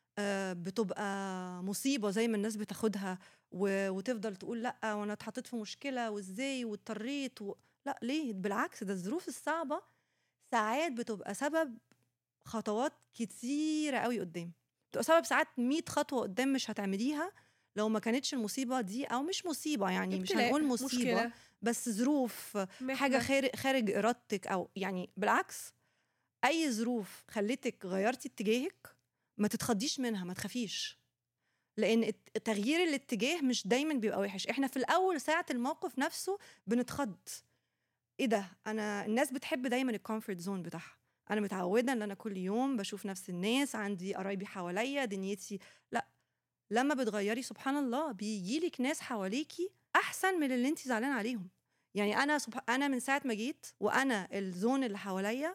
بتبقى مصيبه زي ما الناس بتاخدها وتفضل تقول لا وانا اتحطيت في مشكله وازاي واضطريت لا، ليه؟ بالعكس، ده الظروف الصعبه ساعات بتبقى سبب خطوات كتيره قوي قدام، بتبقى سبب ساعات 100 خطوه قدام مش هتعمليها لو ما كانتش المصيبه دي، او مش مصيبه يعني مش هنقول مصيبه مشكلة. بس ظروف حاجه خارج ارادتك، او يعني بالعكس اي ظروف خلتك غيرتي اتجاهك ما تتخضيش منها، ما تخافيش، لان تغيير الاتجاه مش دايما بيبقى وحش. احنا في الاول ساعه الموقف نفسه بنتخض، ايه ده؟ انا الناس بتحب دايما الكومفورت زون بتاعها، انا متعوده ان انا كل يوم بشوف نفس الناس، عندي قرايبي حواليا، دنيتي. لا، لما بتغيري سبحان الله بيجيلك ناس حواليكي احسن من اللي انت زعلان عليهم. يعني انا من ساعه ما جيت وانا الزون اللي حواليا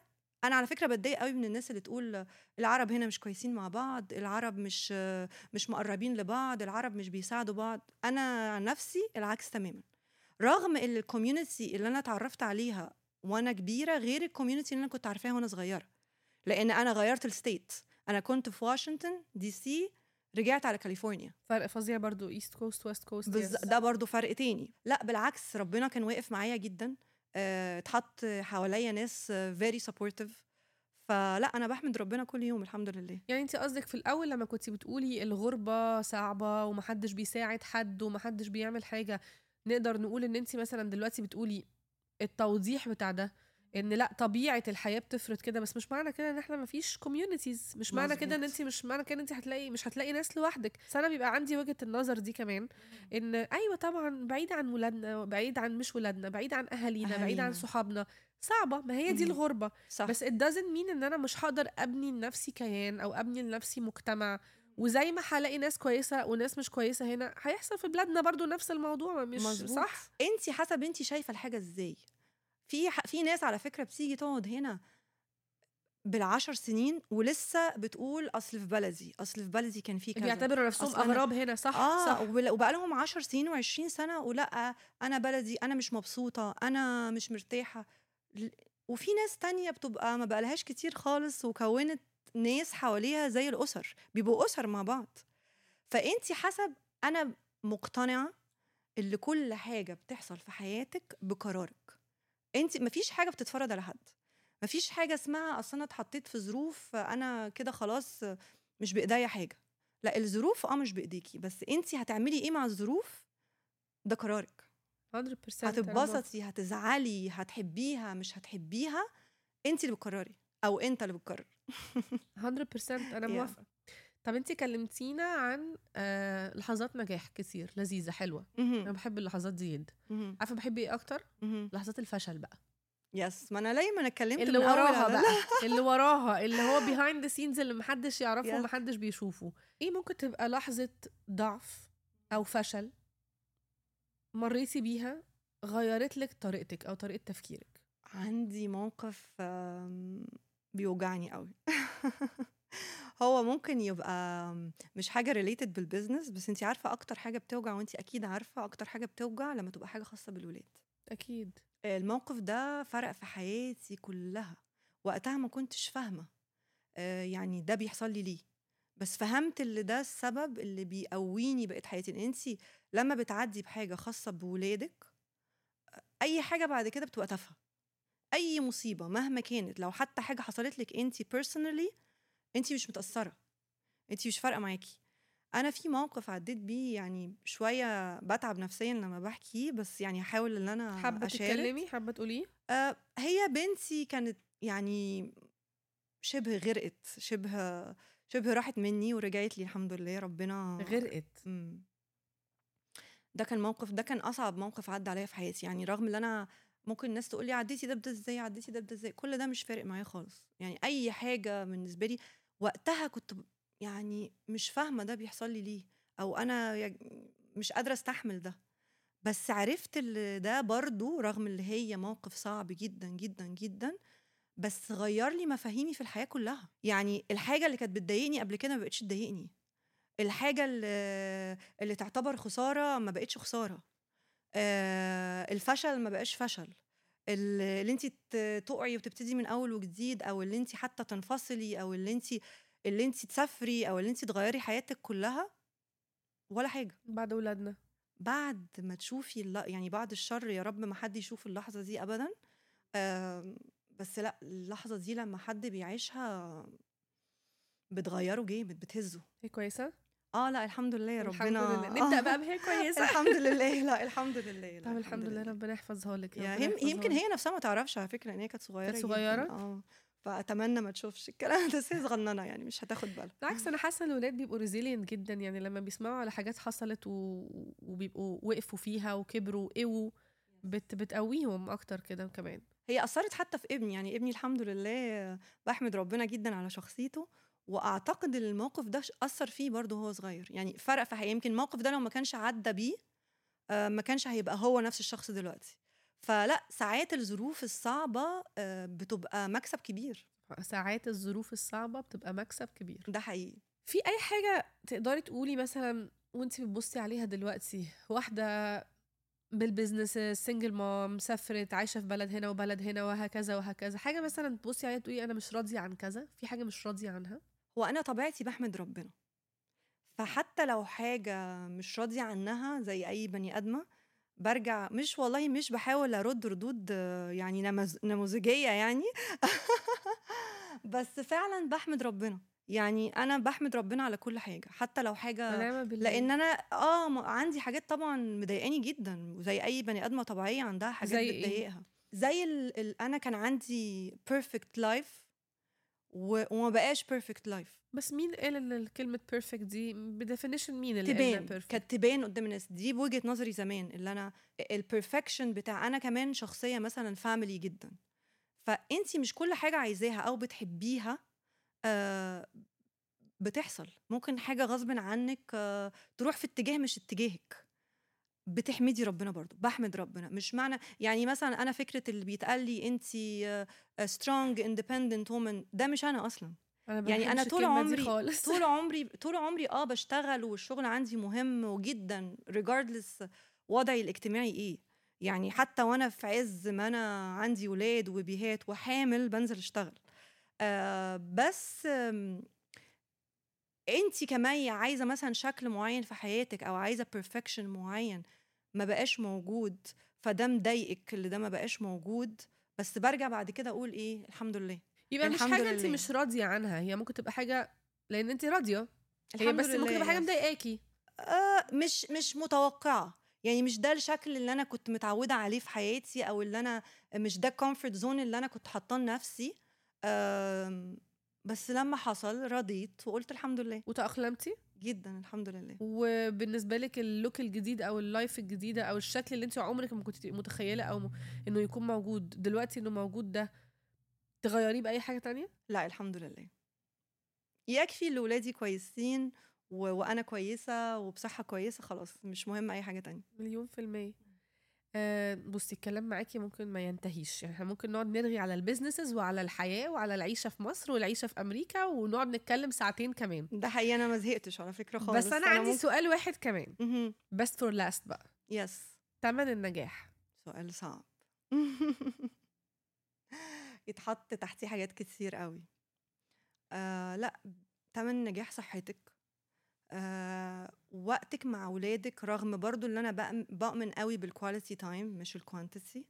انا على فكره بتضايق قوي من الناس اللي تقول العرب هنا مش كويسين مع بعض، العرب مش مقربين لبعض، العرب مش بيساعدوا بعض. انا عن نفسي العكس تماما. رغم ان الكوميونتي اللي انا اتعرفت عليها وانا كبيره غير الكوميونتي اللي انا كنت عارفاها وانا صغيره، لان انا غيرت الستيت. انا كنت في واشنطن دي سي، رجعت على كاليفورنيا. فرق فظيع برضو، ايست كوست ويست كوست. ده برضو فرق تاني. لا بالعكس، ربنا كان واقف معايا جدا. اتحط حواليا ناس very supportive. فلا انا بحمد ربنا كل يوم الحمد لله. يعني انت قصدك في الاول لما كنتي بتقولي الغربة صعبة ومحدش بيساعد حد ومحدش بيعمل حاجة، نقدر نقول ان انت مثلا دلوقتي بتقولي التوضيح بتاع ده ان لا طبيعة الحياة بتفرض كده، بس مش معنى كده ان احنا مفيش كوميونيتيز، مش معنى كده ان انت مش معنى كده ان انت مش هتلاقي ناس لوحدك. بس انا بيبقى عندي وجهة النظر دي كمان، ان ايوه طبعا بعيد عن ولادنا، بعيد عن مش ولادنا، بعيد عن اهالينا، بعيد عن صحابنا، صعبة، ما هي دي الغربة. صح. بس it doesn't mean ان انا مش هقدر ابني لنفسي كيان او ابني لنفسي مجتمع. وزي ما هلاقي ناس كويسة وناس مش كويسة هنا، هيحصل في بلادنا برضو نفس الموضوع، مش مزبوط. صح؟ انت حسب انت شايفة الحاجة ازاي. في ناس على فكرة بتيجي تقعد هنا بال10 سنين ولسه بتقول اصل في بلدي كان في كذا، بيعتبروا نفسهم اغراب هنا. صح صح. وبقى لهم 10 سنين و20 سنه ولا انا بلدي انا مش مبسوطه، انا مش مرتاحه. وفي ناس تانية بتبقى ما بقالهاش كتير خالص وكونت ناس حواليها زي الاسر، بيبقوا اسر مع بعض. فانتي حسب. انا مقتنعه اللي كل حاجه بتحصل في حياتك بقرارك انتي. مفيش حاجه بتتفرض على حد، مفيش حاجه اسمها اصل انا اتحطيت في ظروف انا كده خلاص مش بايديا حاجه. لا، الظروف مش بايديكي، بس انتي هتعملي ايه مع الظروف ده قرارك. 100% هتتبسطي، هتزعلي، هتحبيها، مش هتحبيها، انتي اللي بتقرري او انت اللي بتقرر. 100% انا موافقه. طب انتي كلمتينا عن لحظات نجاح كتير لذيذه حلوه. انا بحب اللحظات دي جدا. عارفه بحب ايه اكتر؟ لحظات الفشل بقى. يس، ما انا لما اتكلمت اللي وراها بقى اللي وراها اللي هو behind the scenes اللي محدش يعرفه ومحدش بيشوفه. ايه ممكن تبقى لحظة ضعف او فشل مريتي بيها غيرت لك طريقتك او طريقة تفكيرك؟ عندي موقف بيوجعني قوي. هو ممكن يبقى مش حاجة related بالبزنس، بس انتي عارفة اكتر حاجة بتوجع، وانتي اكيد عارفة اكتر حاجة بتوجع لما تبقى حاجة خاصة بالولاد. اكيد. الموقف ده فرق في حياتي كلها. وقتها ما كنتش فاهمة يعني ده بيحصل لي ليه، بس فهمت اللي ده السبب اللي بيقويني بقيت حياتي. ان انتي لما بتعدي بحاجة خاصة بولادك اي حاجة بعد كده بتبقى تافهة. اي مصيبة مهما كانت، لو حتى حاجة حصلت لك انتي personally، انتي مش متأثرة، انتي مش فارقة معاكي. انا في موقف عديت بيه يعني شويه بتعب نفسيا لما بحكيه، بس يعني هحاول ان انا حابه تتكلمي، حابه تقوليه. هي بنتي كانت يعني شبه غرقت، شبه راحت مني ورجعت لي الحمد لله. ربنا غرقت. ده كان اصعب موقف عدى عليا في حياتي. يعني رغم ان انا ممكن الناس تقول لي عديتي ده ازاي، عديتي ده ازاي، كل ده مش فارق معايا خالص. يعني اي حاجه بالنسبه لي وقتها كنت يعني مش فاهمة ده بيحصل لي ليه، أو أنا مش قادرة استحمل ده. بس عرفت اللي ده برضو رغم اللي هي موقف صعب جدا جدا جدا، بس غير لي مفاهيمي في الحياة كلها. يعني الحاجة اللي كانت بتضايقني قبل كده ما بقتش تضايقني، الحاجة اللي تعتبر خسارة ما بقتش خسارة، الفشل ما بقاش فشل، اللي انت تقعي وتبتدي من أول وجديد، أو اللي انت حتى تنفصلي، أو اللي انت تسافري، او اللي انت تغيري حياتك كلها، ولا حاجه. بعد اولادنا، بعد ما تشوفي يعني بعد الشر يا رب ما حد يشوف اللحظه دي ابدا، بس لا، اللحظه دي لما حد بيعيشها بتغيره جامد، بتهزه. هي كويسه؟ لا الحمد لله ربنا. الحمد لله. نبدا بقى بهي كويسه. الحمد لله. لا الحمد لله. طب الحمد لله ربنا يحفظها لك. يمكن هي نفسها ما تعرفش على فكره ان هي كانت صغيره. فأتمنى ما تشوفش الكلام ده. هي صغننه يعني مش هتاخد بالها. بالعكس انا حاسه الولاد بيبقوا ريزيلينت جدا، يعني لما بيسمعوا على حاجات حصلت وبيبقوا وقفوا فيها وكبروا وقووا بتقويهم اكتر كده كمان. هي اثرت حتى في ابني. يعني ابني الحمد لله بحمد ربنا جدا على شخصيته، واعتقد الموقف ده اثر فيه برضه وهو صغير. يعني فرق في حياته. يمكن الموقف ده لو ما كانش عدى بيه ما كانش هيبقى هو نفس الشخص دلوقتي. فلا، ساعات الظروف الصعبة بتبقى مكسب كبير. ساعات الظروف الصعبة بتبقى مكسب كبير. ده حقيقي. في أي حاجة تقدري تقولي مثلا وانتي بتبصي عليها دلوقتي، واحدة بالبزنس سنجل مام سافرت عايشة في بلد هنا وبلد هنا وهكذا وهكذا، حاجة مثلا تبصي عليها تقولي أنا مش راضية عن كذا، في حاجة مش راضية عنها؟ وأنا طبيعتي بحمد ربنا، فحتى لو حاجة مش راضية عنها زي أي بني آدمة برجع، مش بحاول أرد ردود يعني نموذجية يعني بس فعلا بحمد ربنا. يعني أنا بحمد ربنا على كل حاجة، حتى لو حاجة، ونعم بالله. لأن أنا عندي حاجات طبعا مضايقاني جدا، وزي أي بني آدمة طبيعية عندها حاجات زي إيه؟ بتضايقها. زي أنا كان عندي perfect life وما بقاش perfect life. بس مين قال ان الكلمة perfect دي بديفينيشن؟ مين اللي قال perfect؟ كانت تبان قدام الناس، دي بوجهة نظري زمان، اللي انا البرفكشن بتاع، انا كمان شخصية مثلا فاميلي جدا، فانتي مش كل حاجة عايزاها او بتحبيها بتحصل. ممكن حاجة غصب عنك تروح في اتجاه مش اتجاهك، بتحمدي ربنا برضو. بحمد ربنا، مش معنى يعني مثلا انا فكرة اللي بيتقال لي انتي strong independent woman، ده مش انا اصلا. يعني انا طول عمري بشتغل، والشغل عندي مهم وجدا regardless وضعي الاجتماعي ايه. يعني حتى وانا في عز ما انا عندي ولاد وبيهات وحامل بنزل اشتغل. بس انتي كمان عايزة مثلا شكل معين في حياتك، او عايزة perfection معين ما بقاش موجود، فده مضايقك اللي ده ما بقاش موجود. بس برجع بعد كده اقول ايه، الحمد لله. يبقى مش حاجة انت مش راضية عنها، هي ممكن تبقى حاجة لان انت راضية، هي بس ممكن تبقى حاجة مضايقاكي. مش متوقعة، يعني مش ده الشكل اللي انا كنت متعودة عليه في حياتي، او اللي انا مش ده comfort zone اللي انا كنت حاطاه لنفسي. بس لما حصل رضيت وقلت الحمد لله. وتأقلمتي جدا الحمد لله. وبالنسبة لك اللوك الجديد او اللايف الجديدة او الشكل اللي انت عمرك ما كنت متخيلة او انه يكون موجود دلوقتي، انه موجود، ده تغيريه بأي حاجة تانية؟ لا الحمد لله، يكفي اللي ولادي كويسين وأنا كويسة وبصحة كويسة، خلاص مش مهم أي حاجة تانية. 100%. بصي الكلام معاكي ممكن ما ينتهيش، يعني احنا ممكن نقعد نرغي على البيزنسز وعلى الحياة وعلى العيشة في مصر والعيشة في أمريكا، ونقعد نتكلم ساعتين كمان. ده حقيقي، أنا ما زهقتش على فكرة خالص. بس أنا عندي سؤال واحد كمان، best for last بقى. يس. تمن النجاح. سؤال صعب يتحط تحتيه حاجات كتير قوي. لا، تمن النجاح صحتك، وقتك مع ولادك، رغم برضو اللي أنا بؤمن قوي بالكواليتي تايم مش الكوانتيتي.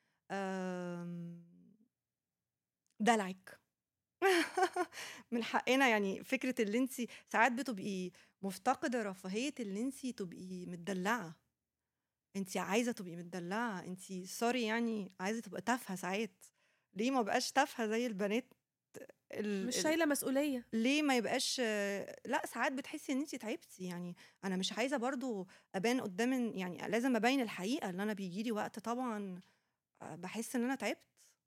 دلعك من حقنا، يعني فكرة اللي انتي ساعات بتبقي مفتقدة رفاهية اللي انتي تبقي متدلعة. انتي عايزة تبقي متدلعة، انتي سوري يعني عايزة تبقى تافهة ساعات. ليه ما بقاش تافهة زي البنات مش شايلة مسؤولية؟ ليه ما يبقاش؟ لا ساعات بتحسي ان انتي تعبتي. يعني انا مش عايزة برضو ابان قدام، يعني لازم ابين الحقيقة اللي انا بيجيلي وقت طبعا بحس ان انا تعبت،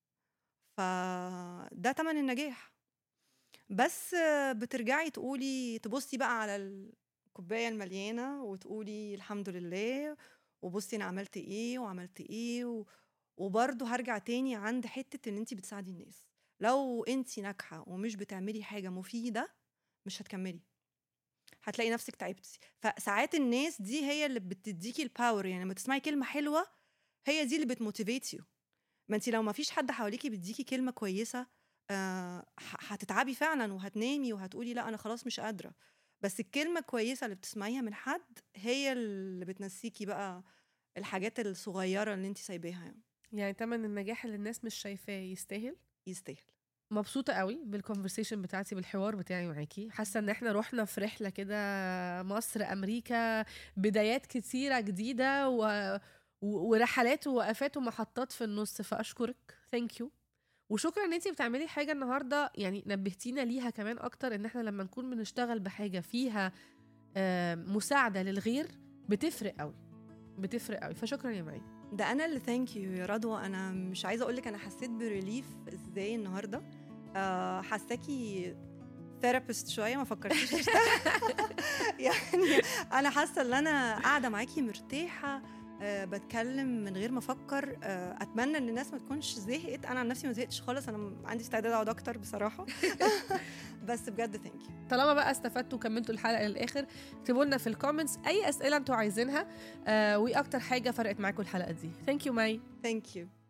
فده تمن النجاح. بس بترجعي تقولي، تبصي بقى على الكوباية المليانة وتقولي الحمد لله، وبصي انا عملت ايه وعملت ايه وبرضه هرجع تاني عند حتة ان انتي بتساعدي الناس. لو انتي ناجحة ومش بتعملي حاجة مفيدة مش هتكملي، هتلاقي نفسك تعبتي. فساعات الناس دي هي اللي بتديكي الباور، يعني لما تسمعي كلمة حلوة هي دي اللي بتموتيفيتيو. ما انتي لو ما فيش حد حواليكي بيديكي كلمة كويسة هتتعبي فعلا وهتنامي وهتقولي لا انا خلاص مش قادرة. بس الكلمة كويسة اللي بتسمعيها من حد هي اللي بتنسيكي بقى الحاجات الصغيرة اللي انتي سايباها. يعني تمن النجاح اللي الناس مش شايفاه يستاهل. مبسوطة قوي بالكونفرسيشن بتاعتي، بالحوار بتاعي معاكي. حاسة ان احنا روحنا في رحلة كده مصر أمريكا، بدايات كتيرة جديدة ورحلات ووقفات ومحطات في النص. فأشكرك، ثانك يو، وشكرا ان انتي بتعملي حاجة النهاردة يعني نبهتينا ليها كمان اكتر، ان احنا لما نكون بنشتغل بحاجة فيها مساعدة للغير بتفرق قوي. فشكرا يا معي. ده انا اللي ثانك يو يا رضوى. انا مش عايزه اقول لك انا حسيت بريليف ازاي النهارده. حساكي ثيرابيست شويه، ما فكرتيش يعني انا حاسه ان انا قاعده معاكي مرتاحه، بتكلم من غير ما افكر. اتمنى ان الناس ما تكونش زهقت. انا عن نفسي ما زهقتش خالص، انا عندي استعداد اقعد اكتر بصراحه. بس بجد ثانك يو. طالما بقى استفدتوا وكملتوا الحلقه للاخر، اكتبوا لنا في الكومنتس اي اسئله انتوا عايزينها، وايه اكتر حاجه فرقت معاكم الحلقه دي. ثانك يو ماي. ثانك يو.